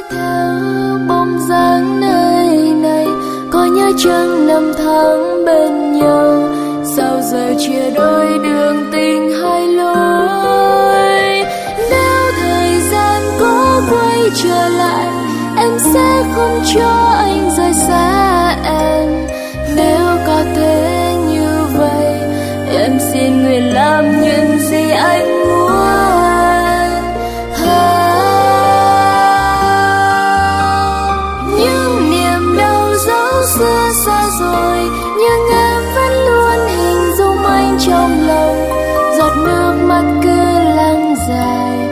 theo bóng dáng nơi này, có nhớ chăng năm tháng bên nhau, sao giờ chia đôi đường tình hai lối. Nếu thời gian có quay trở lại, em sẽ không cho anh rời xa em. Nếu có thể như vậy, em xin nguyện làm những gì anh muốn. Những niềm đau dấu xưa xa rồi, nhưng em vẫn luôn hình dung anh trong lòng. Giọt nước mắt cứ lăn dài,